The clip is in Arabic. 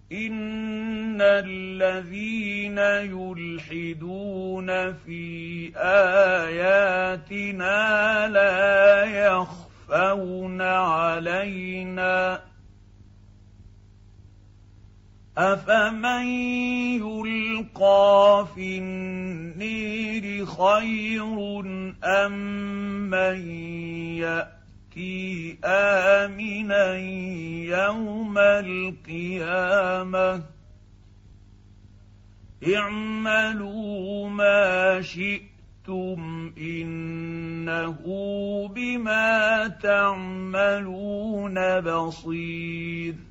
إن الذين يلحدون في آياتنا لا يخفون علينا أفمن يلقى في النير خير أم من يأتي آمنا يوم القيامة اعملوا ما شئتم إنه بما تعملون بصير